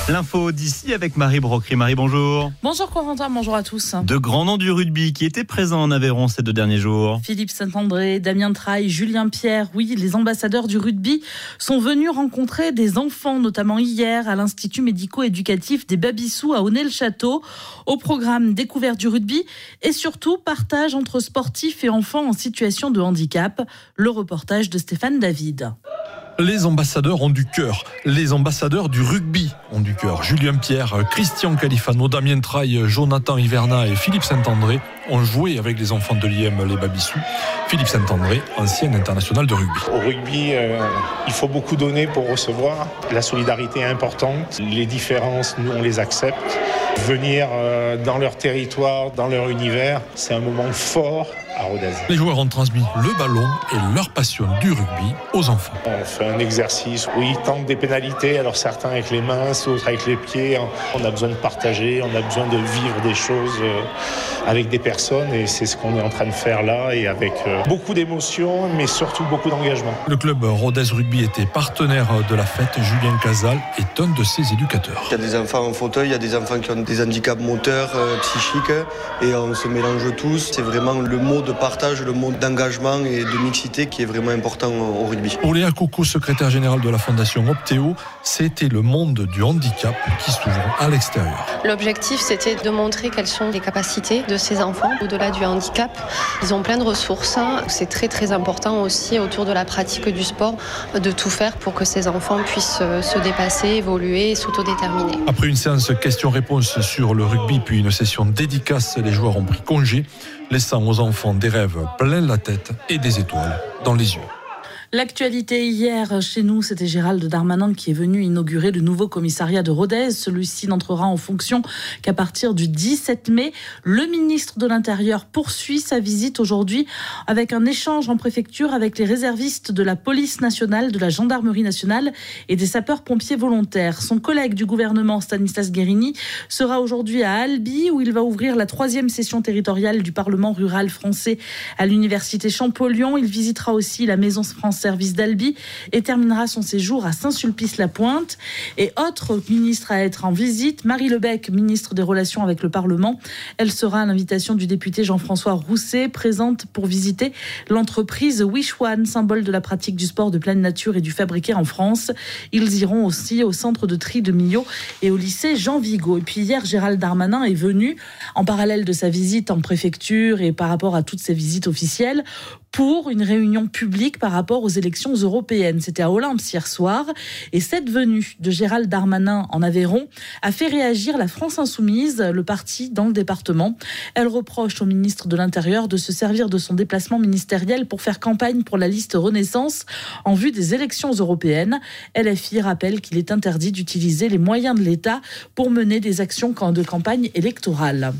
L'info d'ici avec Marie Brocry. Marie, bonjour. Bonjour Corentin, bonjour à tous. De grands noms du rugby qui étaient présents en Aveyron ces 2 derniers jours. Philippe Saint-André, Damien Traille, Julien Pierre, oui, les ambassadeurs du rugby sont venus rencontrer des enfants, notamment hier à l'Institut médico-éducatif des Babissous à Aunay-le-Château. Au programme découverte du rugby et surtout partage entre sportifs et enfants en situation de handicap. Le reportage de Stéphane David. Les ambassadeurs ont du cœur. Les ambassadeurs du rugby ont du cœur. Julien Pierre, Christian Califano, Damien Traille, Jonathan Hiverna et Philippe Saint-André ont joué avec les enfants de l'IM les Babissous. Philippe Saint-André, ancien international de rugby. Au rugby, il faut beaucoup donner pour recevoir. La solidarité est importante. Les différences, nous, on les accepte. Venir dans leur territoire, dans leur univers, c'est un moment fort à Rodez. Les joueurs ont transmis le ballon et leur passion du rugby aux enfants. On fait un exercice où ils tentent des pénalités, alors certains avec les mains, d'autres avec les pieds. On a besoin de partager, on a besoin de vivre des choses avec des personnes et c'est ce qu'on est en train de faire là et avec beaucoup d'émotion mais surtout beaucoup d'engagement. Le club Rodez Rugby était partenaire de la fête. Julien Casal est un de ses éducateurs. Il y a des enfants en fauteuil, il y a des enfants qui ont des handicaps moteurs, psychiques et on se mélange tous. C'est vraiment le mot de partage, le mot d'engagement et de mixité qui est vraiment important au rugby. Pour Léa Coco, secrétaire générale de la fondation Optéo, c'était le monde du handicap qui s'ouvre à l'extérieur. L'objectif, c'était de montrer quelles sont les capacités de ces enfants au-delà du handicap. Ils ont plein de ressources. C'est très très important aussi autour de la pratique du sport de tout faire pour que ces enfants puissent se dépasser, évoluer et s'autodéterminer. Après une séance questions-réponses sur le rugby puis une session dédicace, les joueurs ont pris congé, laissant aux enfants des rêves plein la tête et des étoiles dans les yeux. L'actualité hier chez nous, c'était Gérald Darmanin qui est venu inaugurer le nouveau commissariat de Rodez. Celui-ci n'entrera en fonction qu'à partir du 17 mai. Le ministre de l'Intérieur poursuit sa visite aujourd'hui avec un échange en préfecture avec les réservistes de la police nationale, de la gendarmerie nationale et des sapeurs-pompiers volontaires. Son collègue du gouvernement, Stanislas Guerini, sera aujourd'hui à Albi où il va ouvrir la 3e session territoriale du Parlement rural français à l'université Champollion. Il visitera aussi la Maison France Service d'Albi et terminera son séjour à Saint-Sulpice-la-Pointe. Et autre ministre à être en visite, Marie Lebec, ministre des Relations avec le Parlement. Elle sera à l'invitation du député Jean-François Rousset, présente pour visiter l'entreprise Wish One, symbole de la pratique du sport de pleine nature et du fabriqué en France. Ils iront aussi au centre de tri de Millau et au lycée Jean Vigo. Et puis hier, Gérald Darmanin est venu, en parallèle de sa visite en préfecture et par rapport à toutes ses visites officielles, pour une réunion publique par rapport aux élections européennes. C'était à Olympes hier soir. Et cette venue de Gérald Darmanin en Aveyron a fait réagir la France Insoumise, le parti dans le département. Elle reproche au ministre de l'Intérieur de se servir de son déplacement ministériel pour faire campagne pour la liste Renaissance en vue des élections européennes. LFI rappelle qu'il est interdit d'utiliser les moyens de l'État pour mener des actions de campagne électorale.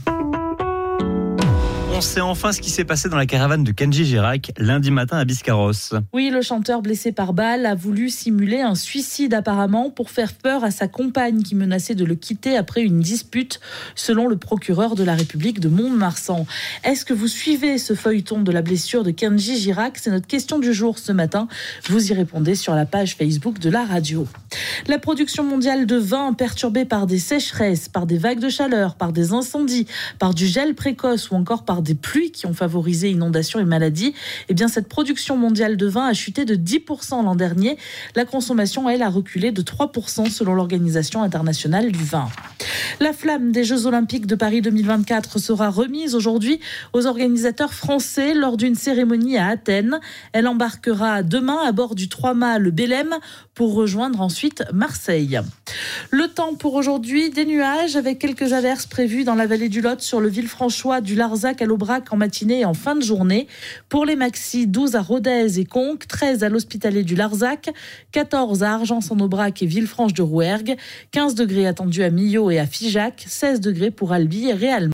On sait enfin ce qui s'est passé dans la caravane de Kenji Girac lundi matin à Biscarrosse. Oui, le chanteur blessé par balle a voulu simuler un suicide apparemment pour faire peur à sa compagne qui menaçait de le quitter après une dispute, selon le procureur de la République de Mont-de-Marsan. Est-ce que vous suivez ce feuilleton de la blessure de Kenji Girac ? C'est notre question du jour ce matin. Vous y répondez sur la page Facebook de la radio. La production mondiale de vin perturbée par des sécheresses, par des vagues de chaleur, par des incendies, par du gel précoce ou encore par des pluies qui ont favorisé inondations et maladies, eh bien cette production mondiale de vin a chuté de 10% l'an dernier. La consommation, elle, a reculé de 3% selon l'Organisation internationale du vin. La flamme des Jeux Olympiques de Paris 2024 sera remise aujourd'hui aux organisateurs français lors d'une cérémonie à Athènes. Elle embarquera demain à bord du 3-mâts le Belém pour rejoindre ensuite Marseille. Le temps pour aujourd'hui, des nuages avec quelques averses prévues dans la vallée du Lot, sur le Villefranchois, du Larzac à l'Aubrac en matinée et en fin de journée. Pour les maxis, 12 à Rodez et Conques, 13 à l'Hospitalet du Larzac, 14 à Argences-en-Aubrac et Villefranche de Rouergue, 15 degrés attendus à Millau et à Figeac, 16 degrés pour Albi et Réalmont.